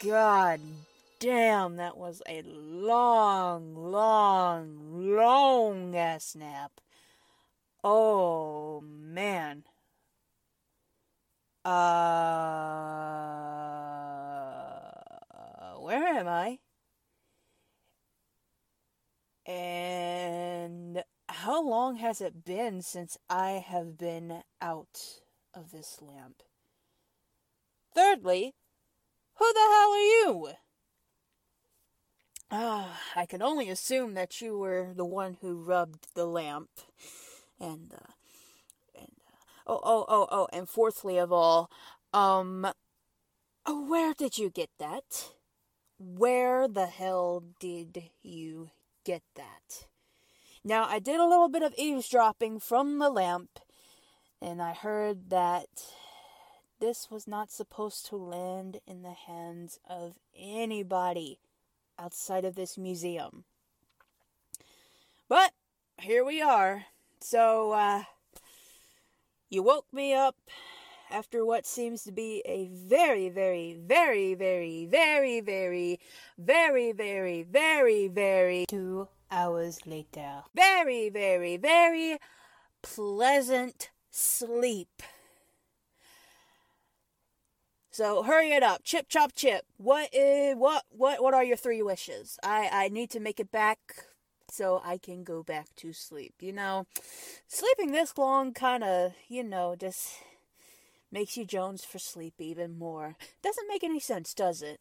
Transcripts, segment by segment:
God damn, that was a long ass nap. Oh, man. Where am I? And how long has it been since I have been out of this lamp? Thirdly, who the hell are you? I can only assume that you were the one who rubbed the lamp. And fourthly of all, where did you get that? Where the hell did you get that? Now, I did a little bit of eavesdropping from the lamp, and I heard that this was not supposed to land in the hands of anybody outside of this museum. But here we are. So, you woke me up after what seems to be a very 2 hours later. Very pleasant sleep. So hurry it up. Chip chop chip. What are your 3 wishes? I need to make it back so I can go back to sleep. You know, sleeping this long kinda, just makes you Jones for sleep even more. Doesn't make any sense, does it?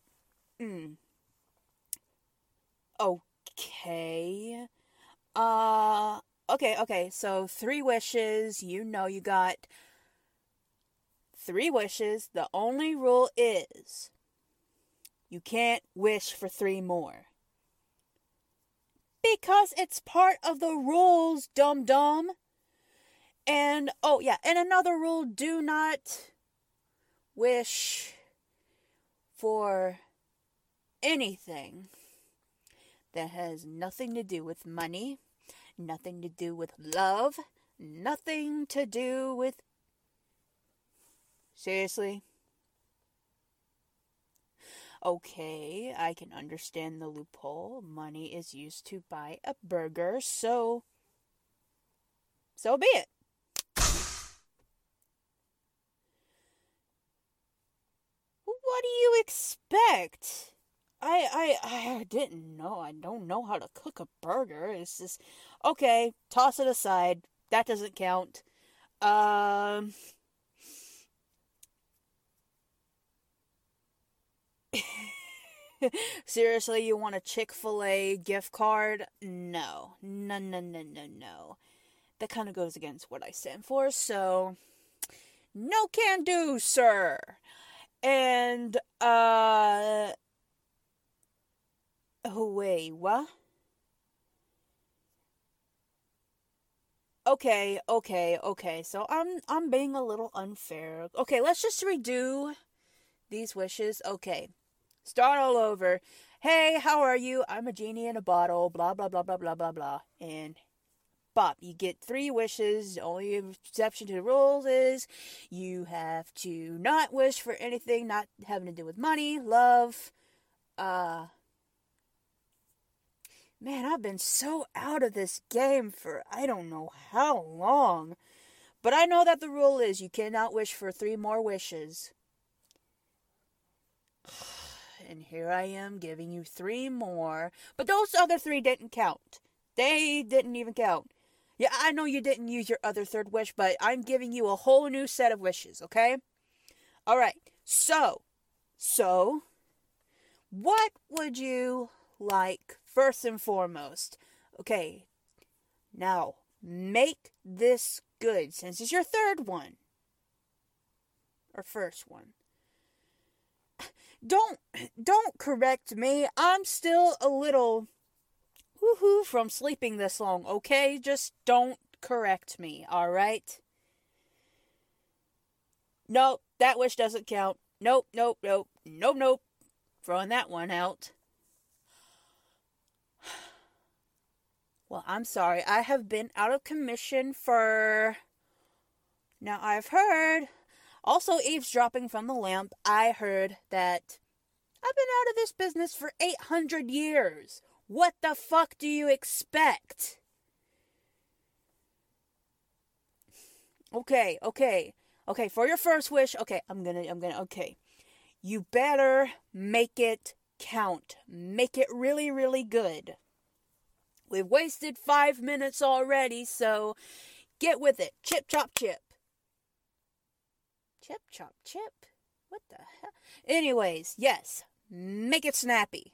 Okay. Okay, so 3 wishes, you got 3 wishes. The only rule is you can't wish for 3 more. Because it's part of the rules, dum-dum. And, and another rule, do not wish for anything that has nothing to do with money, nothing to do with love, nothing to do with... Seriously? Okay, I can understand the loophole. Money is used to buy a burger, so be it. What do you expect? I didn't know. I don't know how to cook a burger. It's just, okay, toss it aside. That doesn't count. Seriously, you want a Chick-fil-A gift card? No. That kind of goes against what I stand for, so no can do, sir. And, wait, what? Okay, so I'm being a little unfair. Okay, let's just redo these wishes. Okay, start all over. Hey, how are you? I'm a genie in a bottle, blah, blah, blah, blah, blah, blah, blah. And bop, you get 3 wishes. The only exception to the rules is you have to not wish for anything not having to do with money, love. Man, I've been so out of this game for I don't know how long. But I know that the rule is you cannot wish for 3 more wishes. And here I am giving you 3 more. But those other 3 didn't count. They didn't even count. Yeah, I know you didn't use your other 3rd wish, but I'm giving you a whole new set of wishes, okay? Alright, so, what would you like first and foremost? Okay, now, make this good, since it's your 3rd one. Or first one. Don't correct me. I'm still a little woohoo from sleeping this long, okay? Just don't correct me, alright? Nope, that wish doesn't count. Nope. Throwing that one out. Well, I'm sorry. I have been out of commission for... Now, I've heard... Also, eavesdropping from the lamp, I heard that... I I've been out of this business for 800 years. What the fuck do you expect? Okay, for your first wish, okay, okay. You better make it count. Make it really, really good. We've wasted 5 minutes already, so get with it. Chip, chop, chip. Chip, chop, chip? What the hell? Anyways, yes, make it snappy.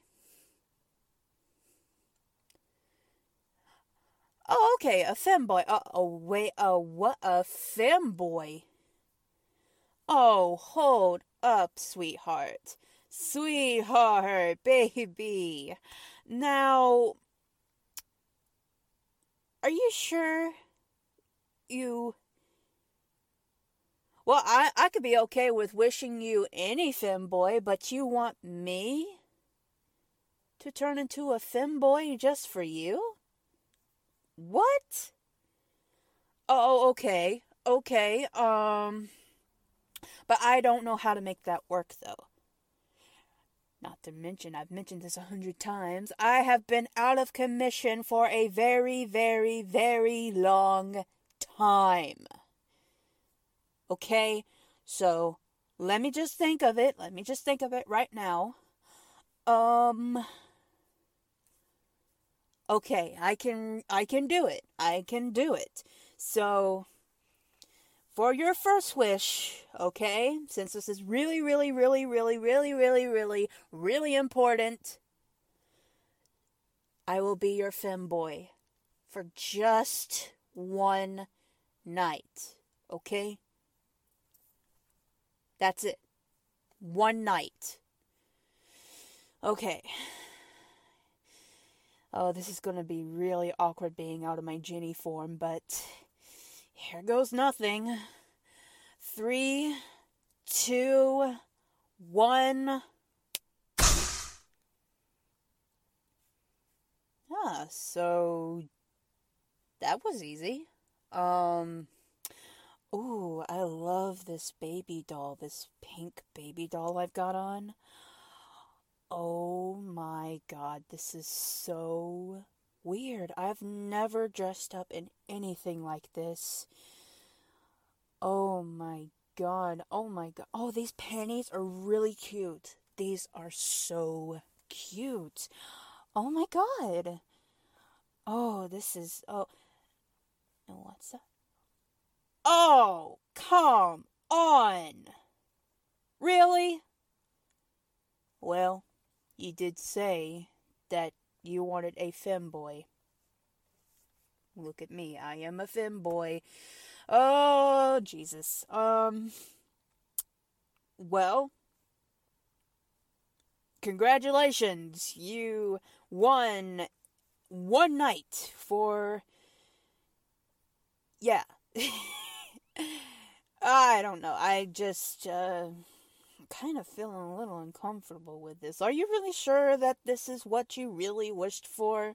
Oh, okay, a femboy. What? A femboy? Oh, hold up, sweetheart. Sweetheart, baby. Now, are you sure you... Well, I could be okay with wishing you any femboy, but you want me to turn into a femboy just for you? What? Oh, okay. But I don't know how to make that work, though. Not to mention, I've mentioned this 100 times, I have been out of commission for a very, very, very long time. Okay? So, let me just think of it. Right now. Okay, I can do it. So, for your first wish, okay, since this is really, really, really, really, really, really, really, really important, I will be your femboy for just one night, okay? That's it. One night. Okay. Oh, this is going to be really awkward being out of my Ginny form, but here goes nothing. 3, 2, 1. So that was easy. Ooh, I love this baby doll, this pink baby doll I've got on. Oh my god, this is so weird. I've never dressed up in anything like this. Oh my god. Oh, these panties are really cute. These are so cute. Oh my god. Oh, this is... Oh. What's that? Oh, come on. Really? Well, you did say that you wanted a femboy. Look at me, I am a femboy. Oh, Jesus. Well, congratulations. You won one night for... Yeah. I don't know. I just, kind of feeling a little uncomfortable with this. Are you really sure that this is what you really wished for?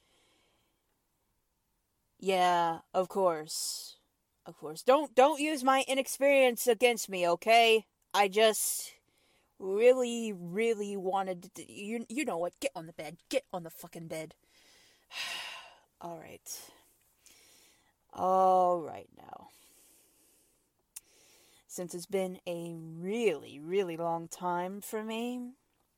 Yeah, of course. Don't use my inexperience against me, okay? I just really, really wanted to... You know what? Get on the bed. Get on the fucking bed. Alright. Alright now. Since it's been a really, really long time for me,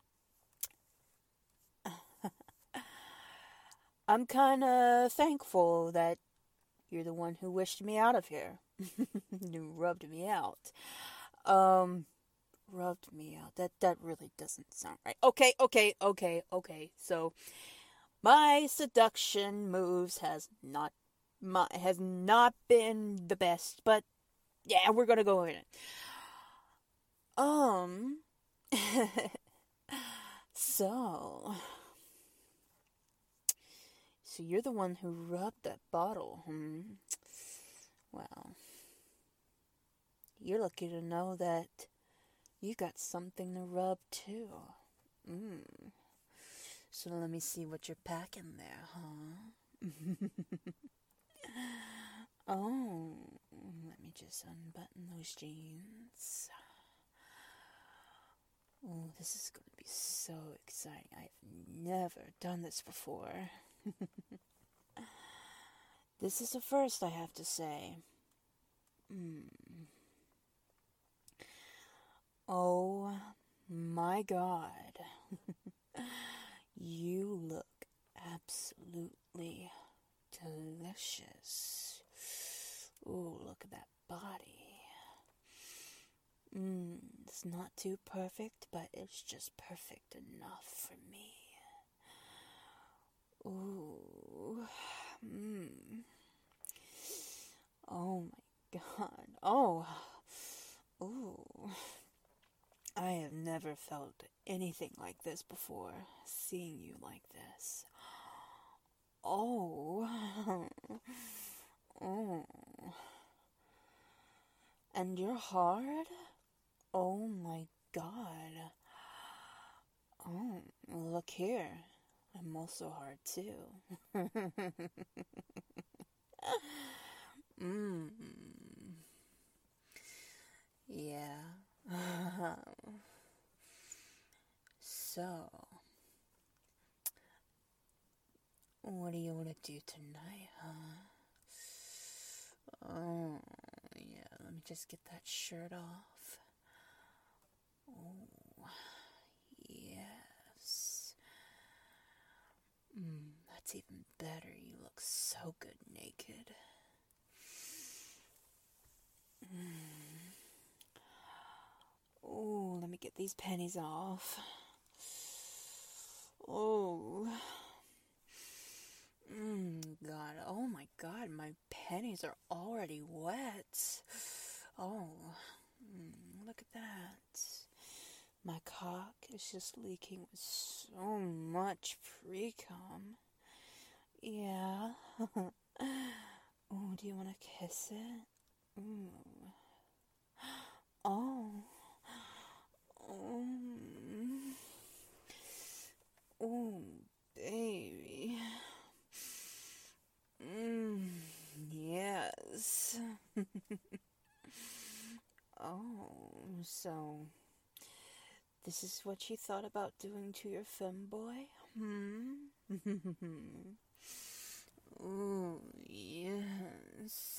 I'm kinda thankful that you're the one who wished me out of here. You rubbed me out. Rubbed me out. That really doesn't sound right. Okay. So, my seduction moves has not been the best, but yeah, we're gonna go in it. So you're the one who rubbed that bottle, Well, you're lucky to know that you got something to rub too. So let me see what you're packing there, huh? Oh, let me just unbutton those jeans. Oh, this is going to be so exciting. I've never done this before. This is the first, I have to say. Oh my God. You look absolutely delicious. Ooh, look at that body. It's not too perfect, but it's just perfect enough for me. Ooh. Oh my God. Oh. Ooh. I have never felt anything like this before, seeing you like this. Oh. Oh. And you're hard? Oh my God. Oh, look here. I'm also hard too. Yeah. So, what do you want to do tonight, huh? Oh, yeah, let me just get that shirt off. Oh, yes. That's even better. You look so good naked. Oh, let me get these panties off. Oh. God. Oh my God, my panties are already wet. Oh. Look at that. My cock is just leaking with so much pre-cum. Yeah. Oh, do you want to kiss it? Ooh. Oh. Oh, baby. Yes. Oh, so this is what you thought about doing to your femboy? Oh, yes.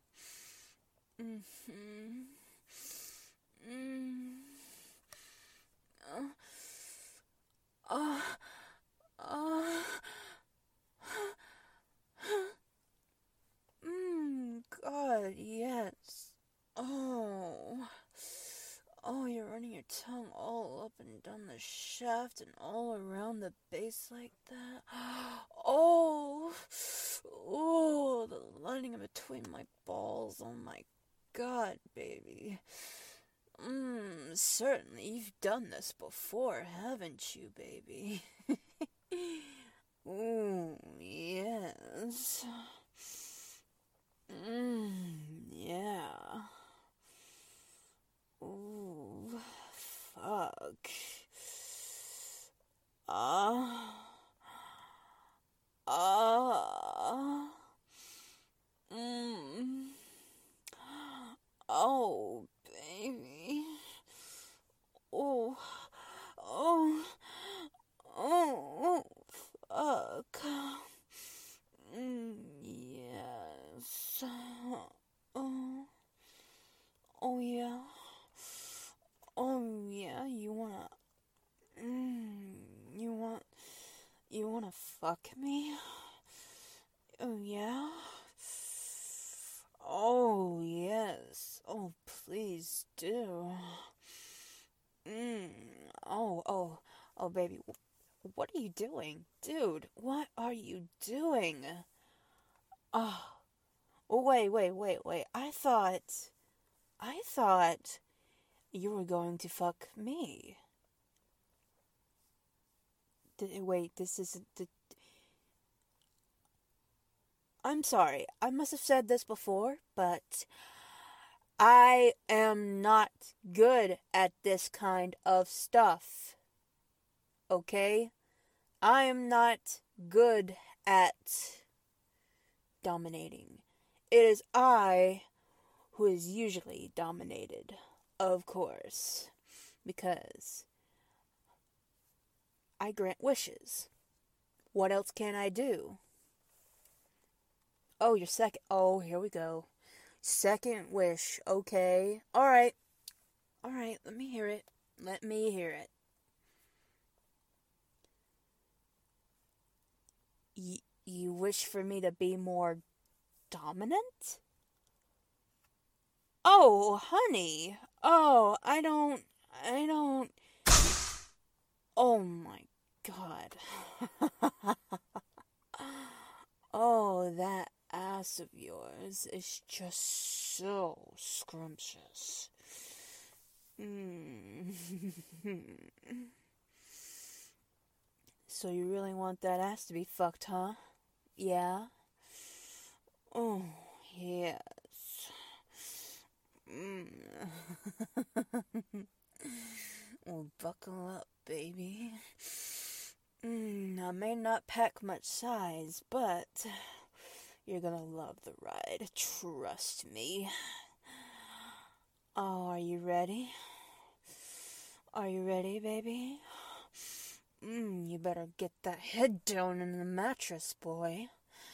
God, yes. Oh. Oh, you're running your tongue all up and down the shaft and all around the base like that. Oh. Oh, the lining in between my balls. Oh my God, baby. Certainly you've done this before, haven't you, baby? Ooh, yes. Yeah. Ooh, fuck. Ah. Oh, baby. Oh. Oh. Oh. Fuck. Yes. Oh. Oh, yeah. Oh, yeah. You wanna fuck me? Oh, yeah? Oh, yes. Oh, please do. Oh, baby. What are you doing? Dude, what are you doing? Oh, wait. I thought you were going to fuck me. Wait, this isn't the... I'm sorry, I must have said this before, but I am not good at this kind of stuff. Okay? I am not good at dominating. It is I who is usually dominated, of course, because I grant wishes. What else can I do? Oh, your second. Oh, here we go. Second wish. Okay. Alright. Alright, let me hear it. Let me hear it. You wish for me to be more dominant? Oh, honey. Oh, I don't. Oh my god. Oh, that ass of yours is just so scrumptious. So you really want that ass to be fucked, huh? Yeah? Oh, yes. Well, buckle up, baby. I may not pack much size, but you're gonna love the ride. Trust me. Oh, are you ready? Are you ready, baby? You better get that head down in the mattress, boy.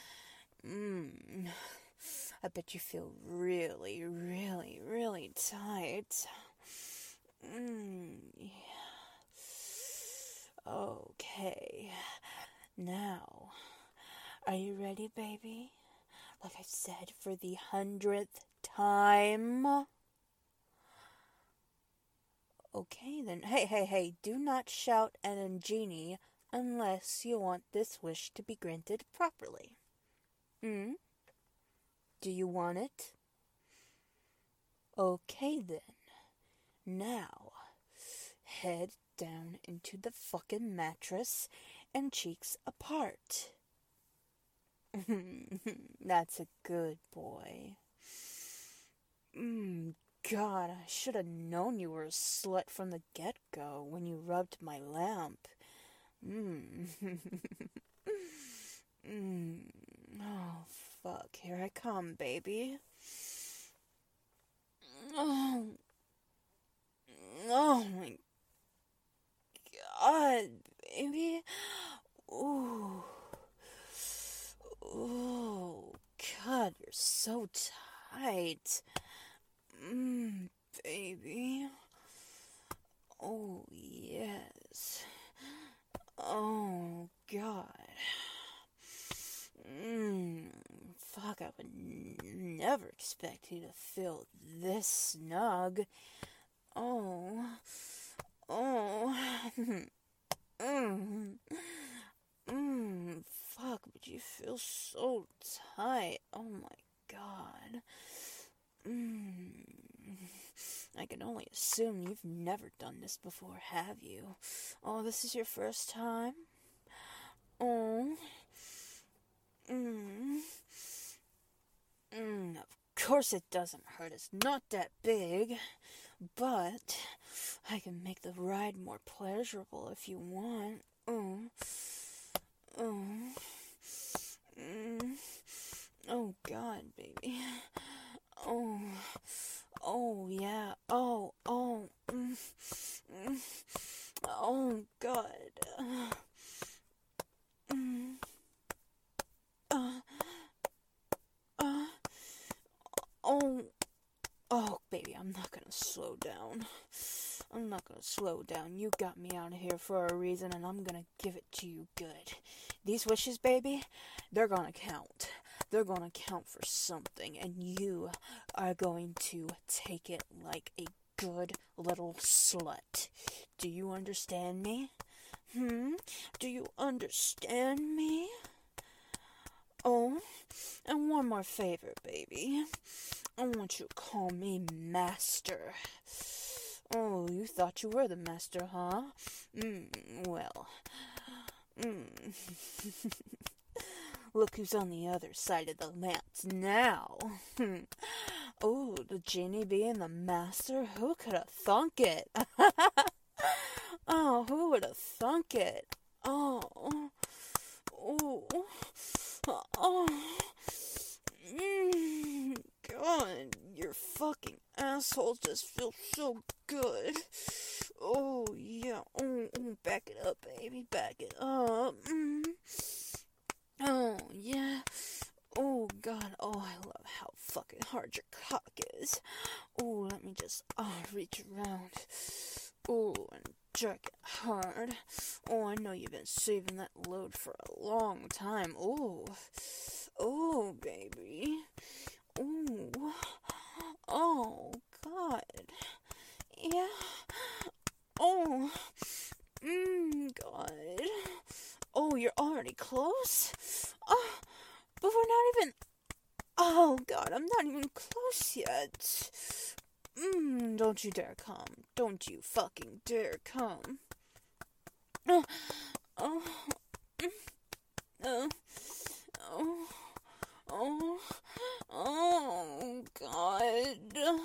I bet you feel really, really, really tight. Yeah. Okay. Now, are you ready, baby? Like I said, for the 100th time? Okay, then. Hey, do not shout and genie unless you want this wish to be granted properly. Do you want it? Okay, then. Now, head down into the fucking mattress and cheeks apart. That's a good boy. God, I should have known you were a slut from the get-go when you rubbed my lamp. Oh, fuck. Here I come, baby. Oh my god, baby. Ooh, God, you're so tight. Baby. Oh, yes. Oh, God. Fuck, I would never expect you to feel this snug. Fuck, but you feel so tight. Oh my god. I can only assume you've never done this before, have you? Oh, this is your first time? Oh. Of course it doesn't hurt. It's not that big. But I can make the ride more pleasurable if you want. Oh God, baby. Oh yeah. Oh God. Oh, baby, I'm not gonna slow down. You got me out of here for a reason, and I'm gonna give it to you good. These wishes, baby, they're gonna count. They're gonna count for something, and you are going to take it like a good little slut. Do you understand me? Do you understand me? Oh, and one more favor, baby. I want you to call me Master. Oh, you thought you were the master, huh? Well. Look who's on the other side of the lamps now. Oh, the genie being the master? Who could have thunk it? Oh, who would have thunk it? Oh. God, your fucking asshole just feels so good. Oh, yeah. Oh, back it up, baby. Back it up. Oh, yeah. Oh, God. Oh, I love how fucking hard your cock is. Oh, let me just, reach around. Oh, and jerk it hard. Oh, I know you've been saving that load for a long time. Oh. Oh, baby. Oh. Oh, God. Yeah. Oh. God. Oh, you're already close? Oh, but we're not even... Oh, God, I'm not even close yet. Don't you dare come. Don't you fucking dare come. Oh, oh, oh, oh, oh, oh, God.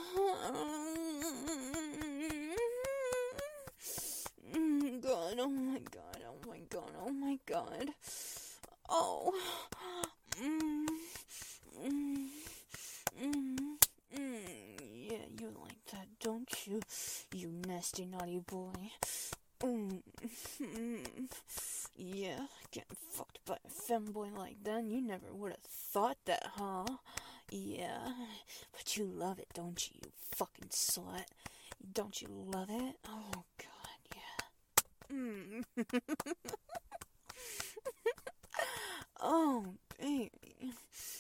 God, oh my God, oh my God, oh my God. Oh. Yeah, you like that, don't you? You nasty, naughty boy. Yeah, getting fucked by a femboy like that, you never would have thought that, huh? Yeah, but you love it, don't you, you fucking slut? Don't you love it? Oh, God, yeah. Oh, baby.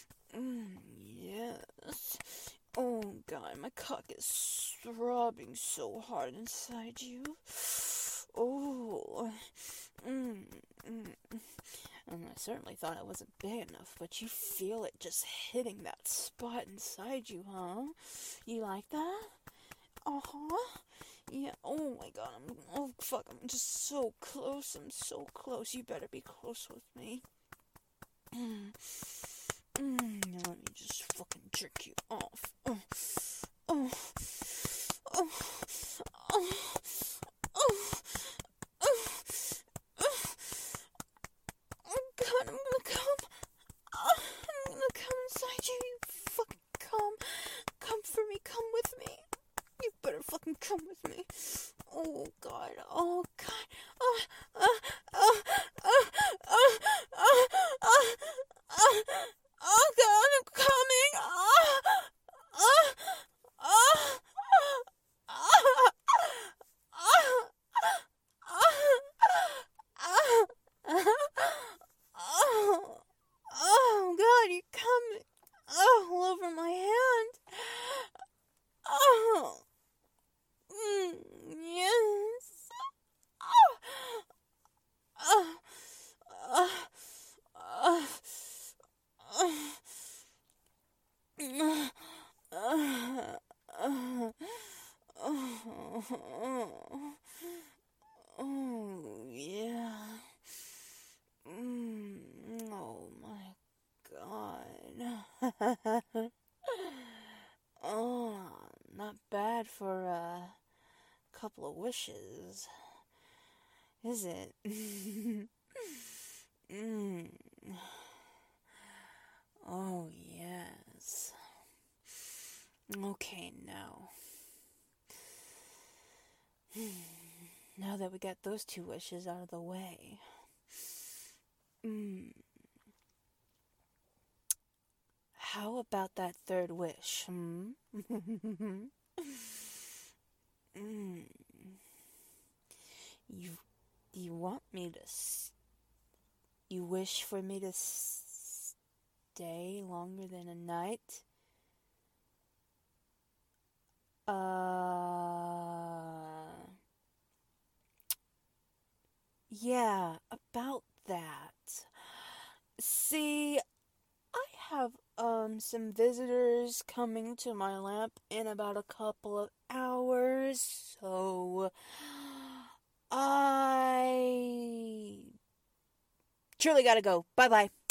Yes. Oh, God, my cock is throbbing so hard inside you. Oh. And I certainly thought it wasn't big enough, but you feel it just hitting that spot inside you, huh? You like that? Uh-huh. Yeah, oh my God, I'm just so close, I'm so close. You better be close with me. Now let me just fucking jerk you off. Oh, oh, oh, oh, oh, oh, God, I'm gonna come. I'm gonna come inside you, you fucking come. Come for me, come with me. You better fucking come with me. Oh, God, oh, God. Oh, God, I'm coming. Oh, God, you're coming. Oh, all over my hand. Oh, yes. Oh, yeah. Oh, my God. Oh, not bad for a couple of wishes, is it? Oh, yes. Okay, now. Now that we got those two wishes out of the way. How about that third wish, You want me to... You wish for me to stay longer than a night? Yeah, about that. See, I have, some visitors coming to my lamp in about a couple of hours, so I truly gotta go. Bye-bye.